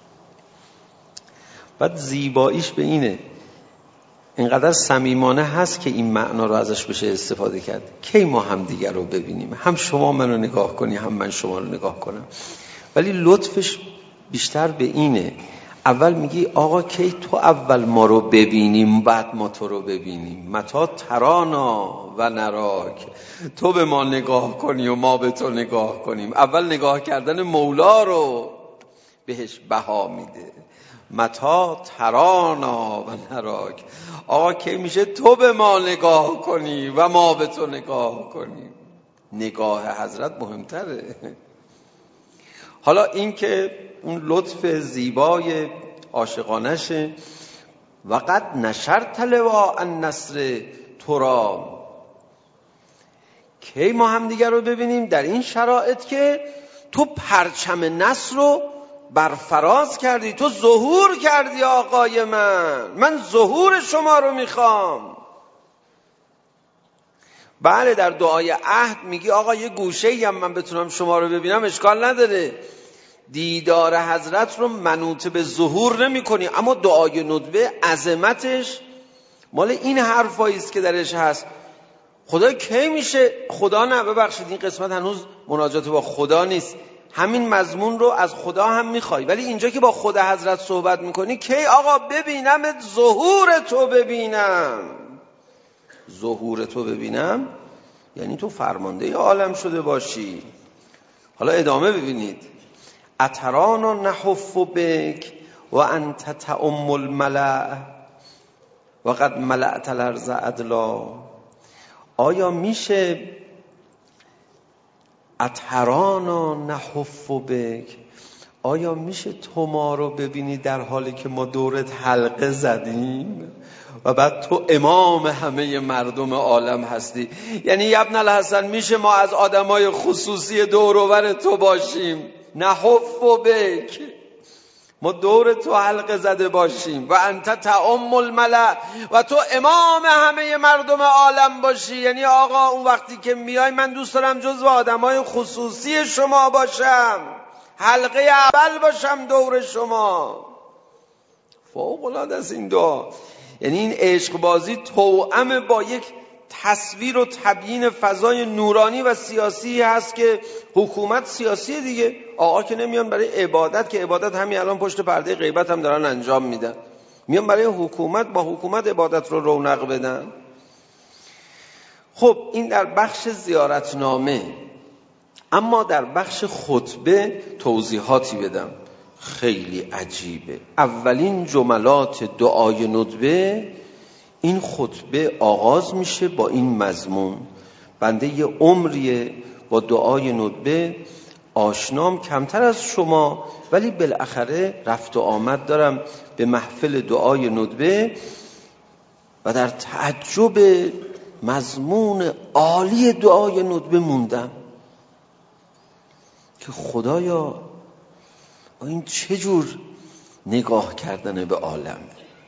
بعد زیباییش به اینه، اینقدر صمیمانه هست که این معنا رو ازش بشه استفاده کرد. کی ما هم دیگر رو ببینیم، هم شما منو نگاه کنی هم من شما رو نگاه کنم. ولی لطفش بیشتر به اینه، اول میگی آقا کی تو اول ما رو ببینیم بعد ما تو رو ببینیم. متا ترانا و نراک، تو به ما نگاه کنی و ما به تو نگاه کنیم. اول نگاه کردن مولا رو بهش بها میده. متا ترانا و نراک، آقا کی میشه تو به ما نگاه کنی و ما به تو نگاه کنیم. نگاه حضرت مهمتره. حالا این که اون لطف زیبای عاشقانشه، وقد نشرت لواء النصر ترا، کی ما هم دیگر رو ببینیم؟ در این شرایط که تو پرچم نصر رو برفراز کردی، تو ظهور کردی آقای من، من ظهور شما رو میخوام. بله در دعای عهد میگی آقا یه گوشه‌ای هم من بتونم شما رو ببینم اشکال نداره، دیدار حضرت رو منوط به ظهور نمی کنی. اما دعای ندبه عظمتش مال این حرفایی است که درش هست. خدا کی میشه؟ خدا نه ببخشید این قسمت هنوز مناجات با خدا نیست، همین مضمون رو از خدا هم میخوای، ولی اینجا که با خدا حضرت صحبت میکنی کی آقا ببینم ظهور تو ببینم. ظهور تو ببینم یعنی تو فرمانده عالم شده باشی. حالا ادامه ببینید، اترانا نحف بک و انت تعم الملأ و قد ملأت الارض عدلا. آیا میشه اترانا نحف بک، آیا میشه تو ما رو ببینی در حالی که ما دورت حلقه زدیم و بعد تو امام همه مردم عالم هستی؟ یعنی ابن الحسن میشه ما از آدمای خصوصی دور و بر تو باشیم، نحف بک، ما دور تو حلقه زده باشیم، و انت تعم الملأ، و تو امام همه مردم عالم باشی. یعنی آقا اون وقتی که میای من دوست دارم جزو آدمای خصوصی شما باشم، حلقه اول باشم دور شما. فوق العاده است این دعا. یعنی این عشق بازی توأم با یک تصویر و تبیین فضای نورانی و سیاسی هست که حکومت سیاسی دیگه. آقا که نمیان برای عبادت، که عبادت همین الان پشت پرده غیبت هم دارن انجام میدن، میان برای حکومت، با حکومت عبادت رو رونق بدن. خب این در بخش زیارتنامه. اما در بخش خطبه توضیحاتی بدم خیلی عجیبه. اولین جملات دعای ندبه این خطبه آغاز میشه با این مضمون: بنده یه عمریه با دعای ندبه آشنام، کمتر از شما ولی بالاخره رفت و آمد دارم به محفل دعای ندبه و در تعجب مضمون عالی دعای ندبه موندم که خدایا این چه جور نگاه کردن به عالم،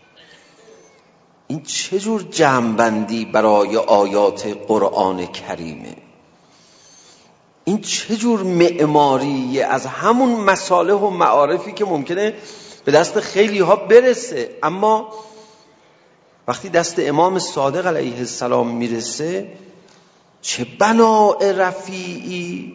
این چه جور جمع‌بندی برای آیات قرآن کریمه، این چه جور معماری از همون مصالح و معارفی که ممکنه به دست خیلی ها برسه، اما وقتی دست امام صادق علیه السلام میرسه چه بناء رفیعی.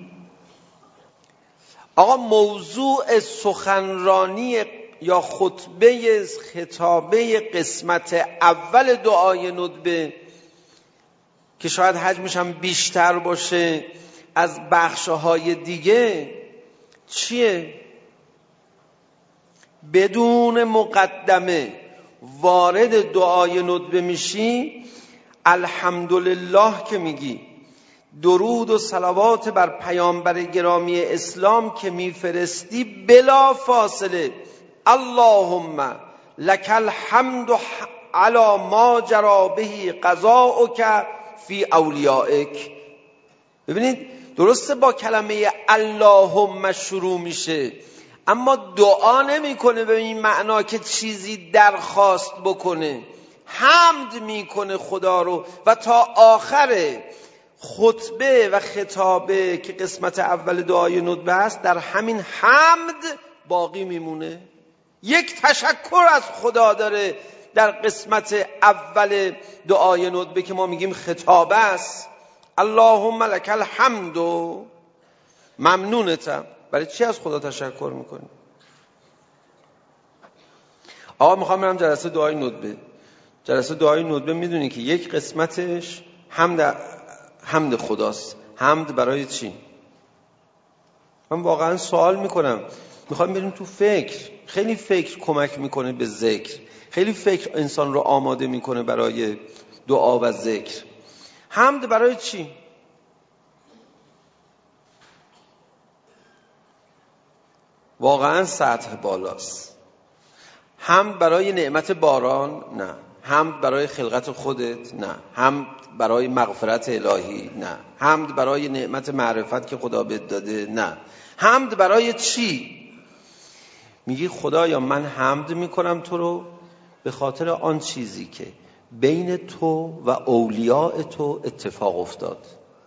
آقا موضوع سخنرانی یا خطبه خطابه قسمت اول دعای ندبه که شاید حجمش هم بیشتر باشه از بخشهای دیگه چیه؟ بدون مقدمه وارد دعای ندبه میشی، الحمدلله که میگی، درود و صلوات بر پیامبر گرامی اسلام که میفرستی، بلا فاصله اللهم لک الحمد علی ما جرى به قضاؤک فی اولیائک. ببینید درسته با کلمه اللهم شروع میشه، اما دعا نمیکنه به این معنا که چیزی درخواست بکنه، حمد میکنه خدا رو و تا آخر خطبه و خطابه که قسمت اول دعای ندبه است در همین حمد باقی میمونه. یک تشکر از خدا داره در قسمت اول دعای ندبه که ما میگیم خطابه است. اللهم لک الحمد، ممنونتم. برای چی از خدا تشکر میکنی؟ آقا میخوام برم جلسه دعای ندبه. جلسه دعای ندبه میدونی که یک قسمتش حمد حمد خداست. حمد برای چی؟ من واقعا سوال میکنم. میخوام بریم تو فکر. خیلی فکر کمک میکنه به ذکر. خیلی فکر انسان رو آماده میکنه برای دعا و ذکر. حمد برای چی؟ واقعا سطح بالاست. حمد برای نعمت باران؟ نه. حمد برای خلقت خودت؟ نه. حمد برای مغفرت الهی؟ نه. حمد برای نعمت معرفت که خدا بهت داده؟ نه. حمد برای چی؟ میگی خدایا من حمد میکنم تو رو به خاطر آن چیزی که بین تو و اولیاء تو اتفاق افتاد.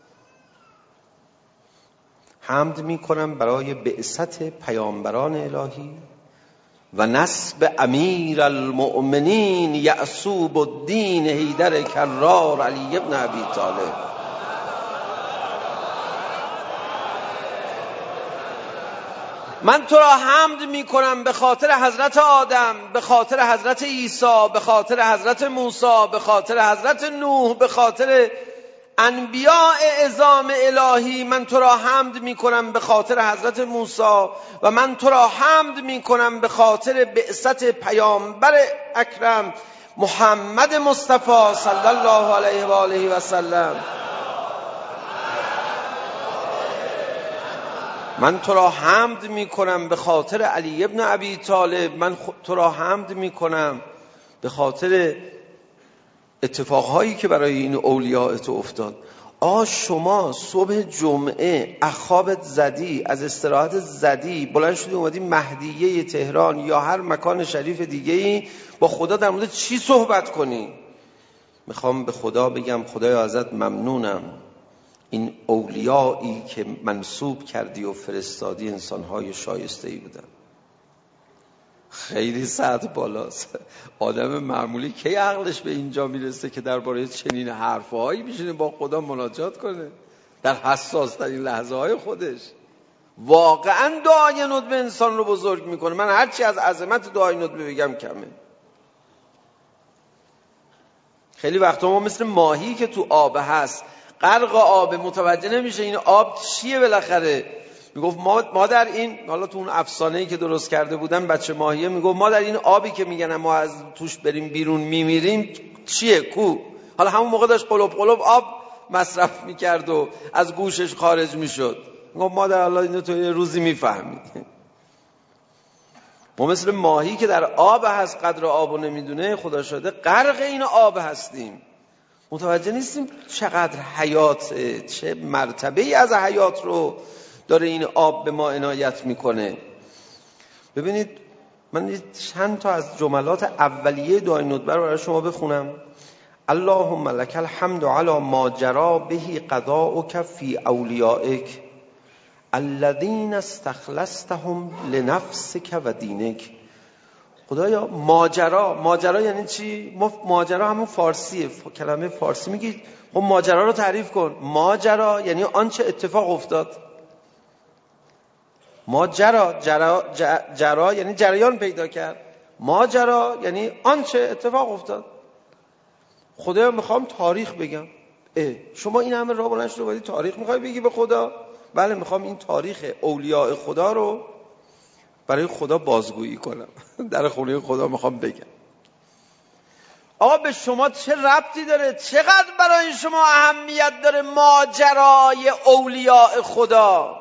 حمد میکنم برای بعثت پیامبران الهی و نصب امیر المؤمنین یعصوب الدین حیدر کرار علی ابن ابی طالب. من تو را حمد میکنم به خاطر حضرت آدم، به خاطر حضرت عیسی، به خاطر حضرت موسی، به خاطر حضرت نوح، به خاطر انبیاء اعظام الهی. من تو را حمد میکنم به خاطر حضرت موسی و من تو را حمد میکنم به خاطر بعثت پیامبر اکرم محمد مصطفی صلی الله علیه و آله و سلم. من تو را حمد میکنم به خاطر علی ابن ابی طالب. من تو را حمد میکنم به خاطر اتفاقهایی که برای این اولیاء تو افتاد. آ شما صبح جمعه اخابت زدی، از استراحت زدی، بلند شدی اومدی مهدیه تهران یا هر مکان شریف دیگه‌ای، با خدا در مورد چی صحبت کنی؟ میخوام به خدا بگم خدایا ازت ممنونم، این اولیایی که منسوب کردی و فرستادی انسانهای شایسته‌ای بودن. خیلی سطح بالاست. آدم معمولی کی عقلش به اینجا میرسه که درباره چنین حرفهایی بشینه با خدا مناجات کنه در حساس ترین لحظه های خودش؟ واقعا دعای ندبه انسان رو بزرگ میکنه. من هرچی از عظمت دعای ندبه بگم کمه. خیلی وقتا ما مثل ماهی که تو آب هست، غرق آب، متوجه نمیشه این آب چیه بالاخره. میگفت ما ما در این، حالا تو اون افسانه‌ای که درست کرده بودن بچه ماهیه، میگفت ما در این آبی که میگن ما از توش بریم بیرون میمیریم چیه کو؟ حالا همون موقع داشت قلوب قلوب آب مصرف میکرد و از گوشش خارج میشد. میگفت ما در الله اینو تو یه روزی میفهمید. ما مثل ماهی که در آب هست قدر آبو نمیدونه، خدا شده غرق این آب هستیم، متوجه نیستیم چقدر حیاته، چه مرتبه‌ای از حیات رو داره این آب به ما عنایت میکنه. ببینید من چند تا از جملات اولیه دعای ندبه رو برای شما بخونم. اللهم لک الحمد علی ما جرى به قضاؤک فی اولیائک الذین استخلصتهم لنفسک و دینک. خدایا ماجرا، ماجرا یعنی چی؟ ماجرا همون فارسیه، کلمه فارسی میگید. خب ماجرا رو تعریف کن. ماجرا یعنی آنچه اتفاق افتاد. ماجرا جرا, جرا یعنی جریان پیدا کرد. ماجرا یعنی آنچه اتفاق افتاد. خدایا میخوام تاریخ بگم. اه شما این همه راه بلند شده اومدی تاریخ میخوای بگی به خدا؟ بله میخوام این تاریخ اولیاء خدا رو برای خدا بازگویی کنم. در خونه خدا میخوام بگم. آقا به شما چه ربطی داره؟ چقدر برای شما اهمیت داره ماجرای اولیاء خدا؟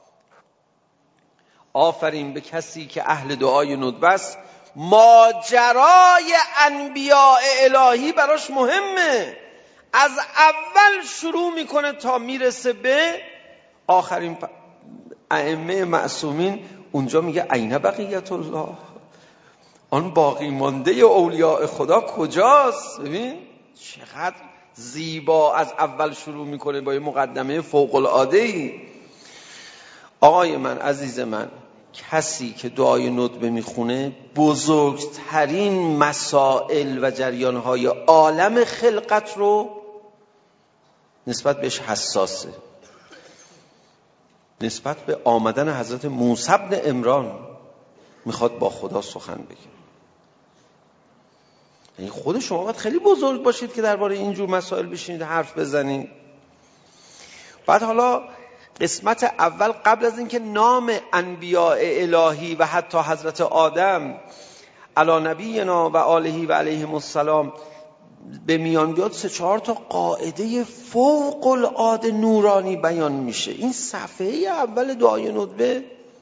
آفرین به کسی که اهل دعای ندبه است. ماجرای انبیاء الهی براش مهمه. از اول شروع میکنه تا میرسه به آخرین ائمه معصومین. اونجا میگه عین بقیت الله، آن باقی مانده اولیاء خدا کجاست؟ ببین چقدر زیبا از اول شروع میکنه با یه مقدمه فوق العاده‌ای. آقای من، عزیز من، کسی که دعای ندبه میخونه بزرگترین مسائل و جریانهای عالم خلقت رو نسبت بهش حساسه. نسبت به آمدن حضرت موسی بن عمران میخواد با خدا سخن بگه. یعنی خود شما باید خیلی بزرگ باشید که درباره اینجور مسائل بشینید حرف بزنید. بعد حالا قسمت اول، قبل از اینکه نام انبیاء الهی و حتی حضرت آدم علی نبینا و آله و علیهم السلام به میان بیاد، سه چهار تا قاعده فوق العاده نورانی بیان میشه. این صفحه اول دعای ندبه،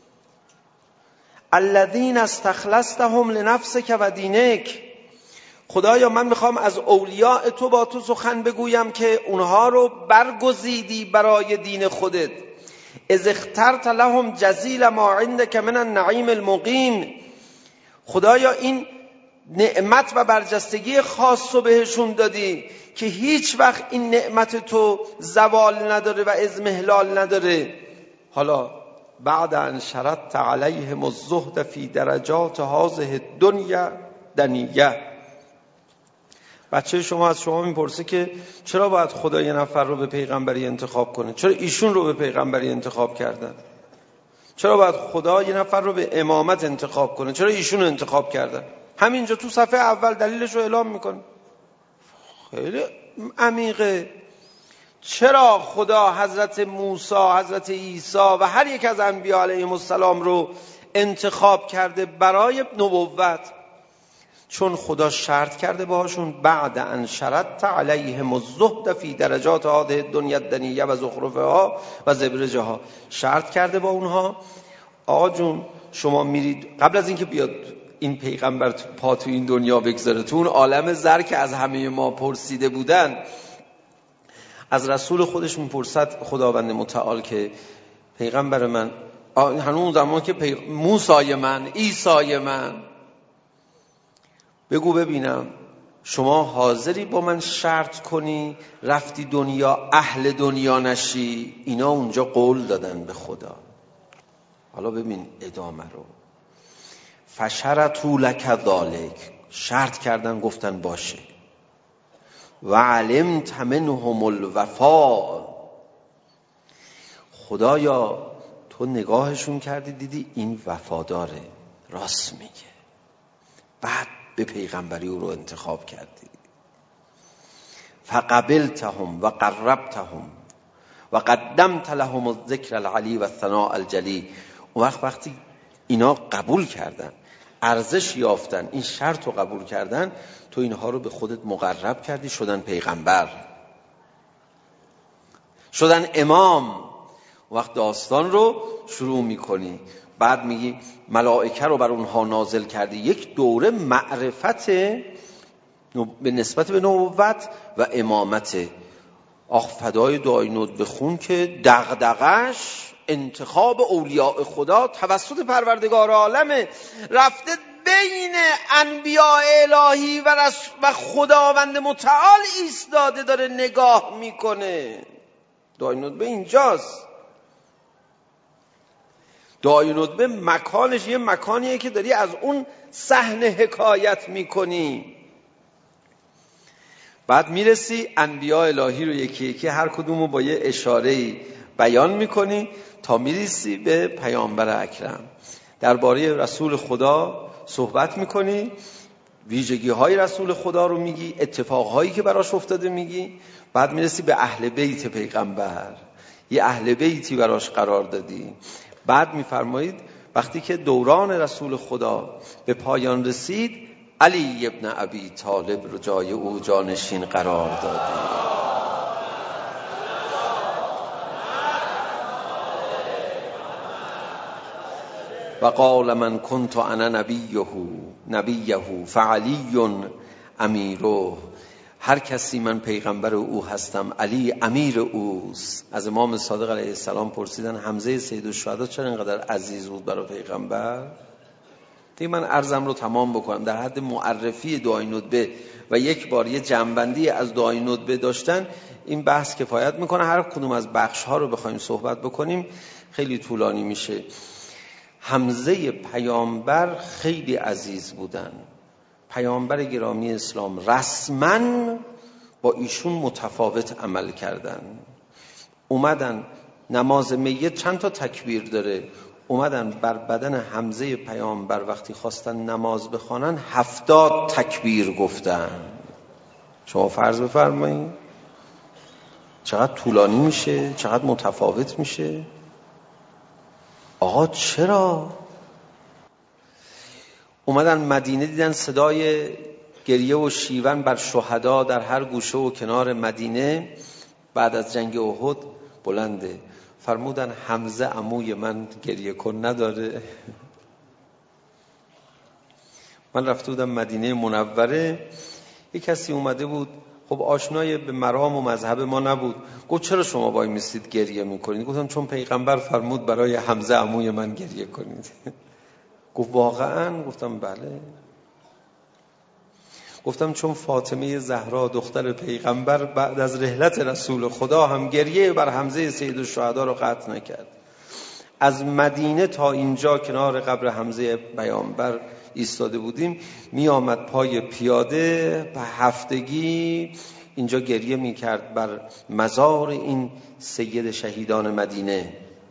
الذین استخلصتهم لنفسک و دینک. خدایا من میخوام از اولیاء تو با تو سخن بگویم که اونها رو برگزیدی برای دین خودت. اذ اخترت لهم جزیل ما عندک من النعیم المقیم. خدایا این نعمت و برجستگی خاص رو بهشون دادی که هیچ وقت این نعمت تو زوال نداره و اضمحلال نداره. حالا بعد ان شرطت علیهم الزهد فی درجات هذه الدنیا دنیه. بچه شما از شما میپرسه که چرا باید خدا یه نفر رو به پیغمبری انتخاب کنه؟ چرا ایشون رو به پیغمبری انتخاب کردن؟ چرا باید خدا یه نفر رو به امامت انتخاب کنه؟ چرا ایشون رو انتخاب کردن؟ همینجا تو صفحه اول دلیلش رو اعلام میکنه. خیلی عمیقه. چرا خدا حضرت موسی، حضرت عیسی و هر یک از انبیاء علیهم السلام رو انتخاب کرده برای نبوت؟ چون خدا شرط کرده باهاشون بعد ان شرطت علیهم الزهد فی درجات هذه الدنیا الدنیه و زخرفها و زبرجها. شرط کرده با اونها آقا جون شما میرید، قبل از اینکه بیاد این پیغمبر تو پا تو این دنیا بگذاره، تو اون عالم زر که از همه ما پرسیده بودن، از رسول خودش میپرسد خداوند متعال که پیغمبر من، هنوز زمان که پیغ... موسی من، عیسی من، بگو ببینم شما حاضری با من شرط کنی رفتی دنیا اهل دنیا نشی؟ اینا اونجا قول دادن به خدا. حالا ببین ادامه رو. فشرطوا لک ذلک، شرط کردن گفتن باشه. و علمت منهم الوفاء، خدایا تو نگاهشون کردی دیدی این وفاداره، راست میگه، بعد به پیغمبری او رو انتخاب کردی. فقبلتهم و قربتهم و قدمت لهم الذکر العلی و الثناء الجلی. اون وقت وقتی اینا قبول کردن، ارزش یافتن، این شرط رو قبول کردن، تو اینها رو به خودت مقرب کردی، شدن پیغمبر، شدن امام. وقت داستان رو شروع میکنی، بعد میگی ملائکه رو بر اونها نازل کردی. یک دوره معرفت به نسبت به نبوت و امامت. آخ فدای دعای ندبه خون که دغدغش انتخاب اولیاء خدا توسط پروردگار عالمه. رفته بین انبیاء الهی و, و خداوند متعال ایستاده، داره نگاه میکنه. دعای ندبه اینجاست. دعای ندبه مکانش یه مکانیه که داری از اون صحنه حکایت میکنی. بعد میرسی انبیاء الهی رو یکی یکی هر کدوم رو با یه اشاره‌ای بیان میکنی تا میرسی به پیامبر اکرم. درباره رسول خدا صحبت میکنی، ویژگی های رسول خدا رو میگی، اتفاقهایی که براش افتاده میگی. بعد میرسی به اهل بیت پیغمبر، یه اهل بیتی براش قرار دادی. بعد میفرمایید وقتی که دوران رسول خدا به پایان رسید، علی ابن ابی طالب رو جای او جانشین قرار دادی. و قال من کنت انا نبیه نبیه فعلی امیره. هر کسی من پیغمبر او هستم، علی امیر اوست. از امام صادق علیه السلام پرسیدن حمزه سید الشهدا چرا اینقدر عزیز بود برای پیغمبر؟ دیگه من عرضم رو تمام بکنم. در حد معرفی دعای ندبه و یک بار یه جنبندی از دعای ندبه داشتن این بحث کفایت میکنه. هر کدوم از بخش ها رو بخوایم صحبت بکنیم خیلی طولانی میشه. حمزه پیامبر خیلی عزیز بودن. پیامبر گرامی اسلام رسما با ایشون متفاوت عمل کردن. اومدن نماز میت چند تا تکبیر داره، اومدن بر بدن حمزه پیامبر وقتی خواستن نماز بخوانن هفتاد تکبیر گفتن. شما فرض بفرمایید چقدر طولانی میشه، چقدر متفاوت میشه. آقا چرا؟ اومدن مدینه دیدن صدای گریه و شیون بر شهدا در هر گوشه و کنار مدینه بعد از جنگ احد بلنده. فرمودن حمزه عموی من گریه کن نداره. من رفته بودم مدینه منوره، یک کسی اومده بود خب آشنای به مرام و مذهب ما نبود، گفت چرا شما وای میستید گریه میکنید؟ گفتم چون پیغمبر فرمود برای حمزه عموی من گریه کنید. گفت واقعا؟ گفتم بله. گفتم چون فاطمه زهرا دختر پیغمبر بعد از رحلت رسول خدا هم گریه بر حمزه سید الشهدا رو قطع نکرد. از مدینه تا اینجا کنار قبر حمزه پیامبر ایستاده بودیم، می آمد پای پیاده به هفتگی اینجا گریه می کرد بر مزار این سید شهیدان مدینه.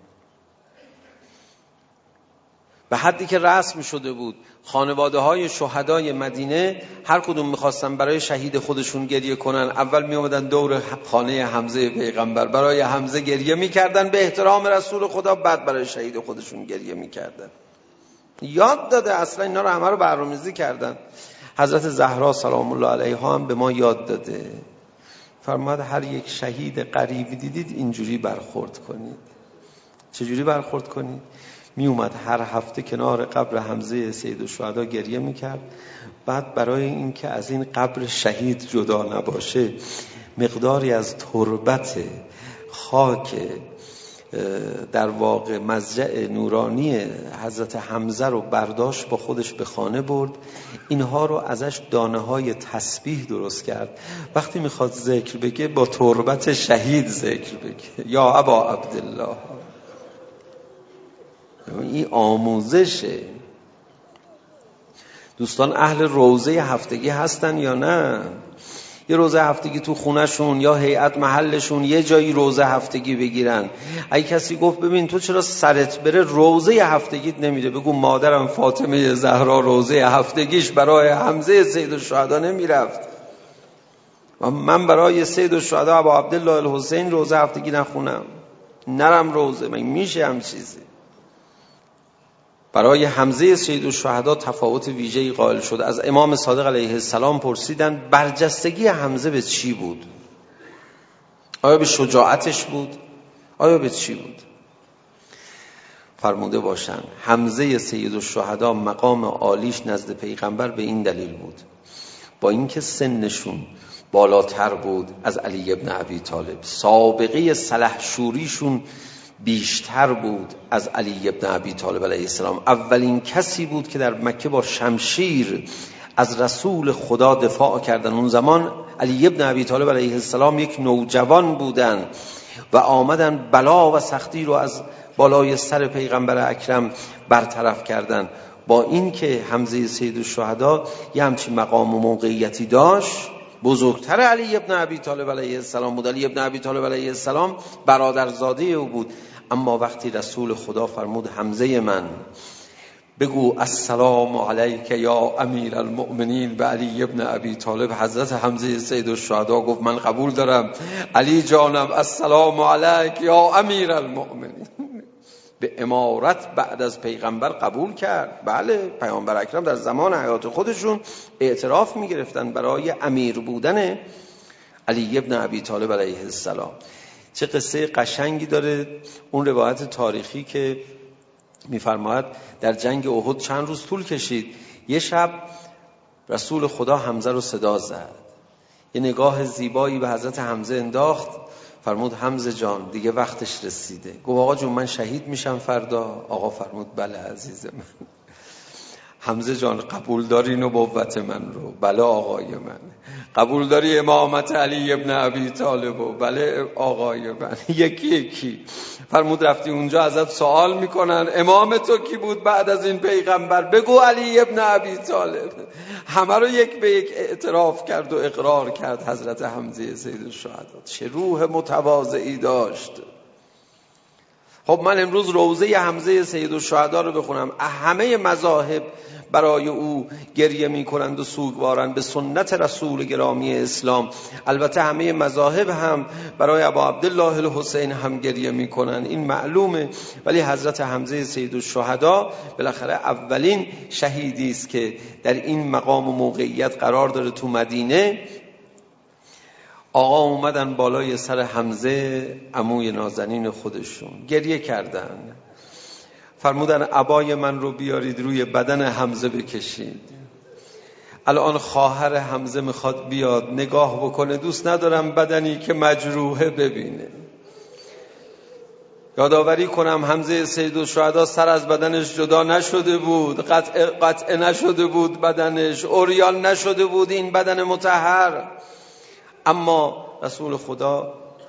به حدی که رسم شده بود خانواده های شهدای مدینه هر کدوم میخواستن برای شهید خودشون گریه کنن، اول می آمدن دور خانه حمزه پیغمبر برای حمزه گریه میکردن به احترام رسول خدا، بعد برای شهید خودشون گریه میکردن. یاد داده اصلا اینا رو همه رو برنامه‌ریزی کردن. حضرت زهرا سلام الله علیها هم به ما یاد داده، فرمود هر یک شهید غریب دیدید اینجوری برخورد کنید. چجوری برخورد کنید؟ می اومد هر هفته کنار قبر حمزه سید الشهدا گریه میکرد، بعد برای اینکه از این قبر شهید جدا نباشه مقداری از تربت خاک در واقع مضجع نورانی حضرت حمزه رو برداشت با خودش به خانه برد. اینها رو ازش دانه های تسبیح درست کرد. وقتی میخواد ذکر بگه با تربت شهید ذکر بگه، یا ابا عبدالله. این آموزشه. دوستان اهل روزه هفتگی هستن یا نه؟ یه روزه هفتگی تو خونهشون یا هیئت محلشون یه جایی روزه هفتگی بگیرن. اگه کسی گفت ببین تو چرا سرت بره روزه هفتگیت نمیره، بگو مادرم فاطمه زهرا روزه هفتگیش برای حمزه سید الشهدا نمیرفت و من برای سید الشهدا ابو عبدالله الحسین روزه هفتگی نخونم، نرم روزه. من میشه هم چیزی؟ برای حمزه سید الشهدا تفاوت ویژه‌ای قائل شد. از امام صادق علیه السلام پرسیدن برجستگی حمزه به چی بود؟ آیا به شجاعتش بود؟ آیا به چی بود؟ فرموده باشن حمزه سید الشهدا مقام عالیش نزد پیغمبر به این دلیل بود، با اینکه سنشون بالاتر بود از علی ابن ابی طالب، سابقه سلحشوریشون بیشتر بود از علی ابن ابی طالب علیه السلام. اولین کسی بود که در مکه با شمشیر از رسول خدا دفاع کردن. اون زمان علی ابن ابی طالب علیه السلام یک نوجوان بودن و آمدن بلا و سختی رو از بالای سر پیغمبر اکرم برطرف کردن. با این که حمزه سید الشهدا یه همچین مقام و موقعیتی داشت، بزرگتر علی ابن ابی طالب علیه السلام بود. علی ابن ابی طالب علیه السلام برادرزاده او بود. اما وقتی رسول خدا فرمود حمزه من بگو السلام علیک یا امیر المؤمنین به علی ابن ابی طالب، حضرت حمزه سید الشهدا گفت من قبول دارم علی جانم، السلام علیک یا امیر المؤمنین. به امارت بعد از پیغمبر قبول کرد. بله، پیامبر اکرم در زمان حیات خودشون اعتراف میگرفتن برای امیر بودن علی ابن ابی طالب علیه السلام. چه قصه قشنگی داره اون روایت تاریخی که میفرماید در جنگ احد چند روز طول کشید. یه شب رسول خدا حمزه رو صدا زد، یه نگاه زیبایی به حضرت حمزه انداخت، فرمود حمزه جان دیگه وقتش رسیده. گفت آقا جون من شهید میشم فردا؟ آقا فرمود بله عزیز من. حمزه جان قبول داری نبوت من رو؟ بله آقای من. قبول داری امامت علی ابن ابی طالب رو؟ بله آقای من. یکی یکی فرمود رفتی اونجا ازت سوال میکنن امام تو کی بود بعد از این پیغمبر؟ بگو علی ابن ابی طالب. همه رو یک به یک اعتراف کرد و اقرار کرد حضرت حمزه سید الشهدا. چه روح متواضعی داشت. خب من امروز روضه حمزه سید الشهدا رو بخونم. همه مذاهب برای او گریه می کنند و سوگوارند به سنت رسول گرامی اسلام. البته همه مذاهب هم برای ابا عبدالله الحسین هم گریه می کنند، این معلومه، ولی حضرت حمزه سید الشهدا بالاخره اولین شهیدی است که در این مقام و موقعیت قرار داره تو مدینه. آقا اومدن بالای سر حمزه عموی نازنین خودشون گریه کردن، فرمودن عبای من رو بیارید روی بدن حمزه بکشید. الان خواهر حمزه میخواد بیاد نگاه بکنه، دوست ندارم بدنی که مجروحه ببینه. یادآوری کنم حمزه سید الشهدا سر از بدنش جدا نشده بود، قطع, قطع نشده بود بدنش، عریان نشده بود این بدن مطهر. اما رسول خدا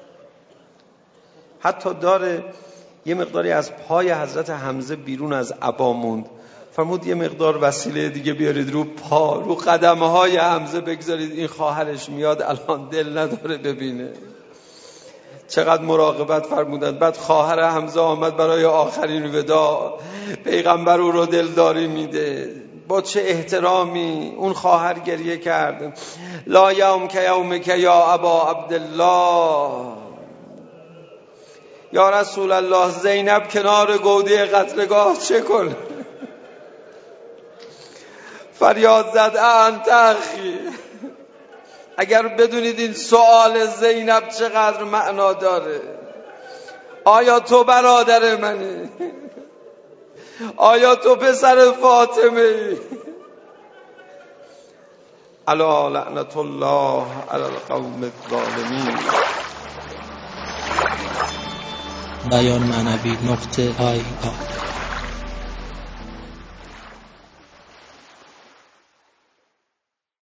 حتی داره یه مقداری از پای حضرت حمزه بیرون از عبا موند، فرمود یه مقدار وسیله دیگه بیارید رو پا، رو قدمهای حمزه بگذارید، این خواهرش میاد الان دل نداره ببینه. چقدر مراقبت فرمودند. بعد خواهر حمزه آمد برای آخرین وداع، پیغمبر او رو دلداری میده، با چه احترامی. اون خواهر گریه کرد، لا یوم که یوم که یا ابا عبدالله، یا رسول الله زینب کنار گوده قتلگاه چه کنه؟ فریاد زد انت اخی. اگر بدونید این سوال زینب چقدر معنا داره، آیا تو برادر منی؟ آیا تو پسر فاطمه ای؟ الا لعنت الله علی القوم الظالمین. بیان معنوی نقطه آی آی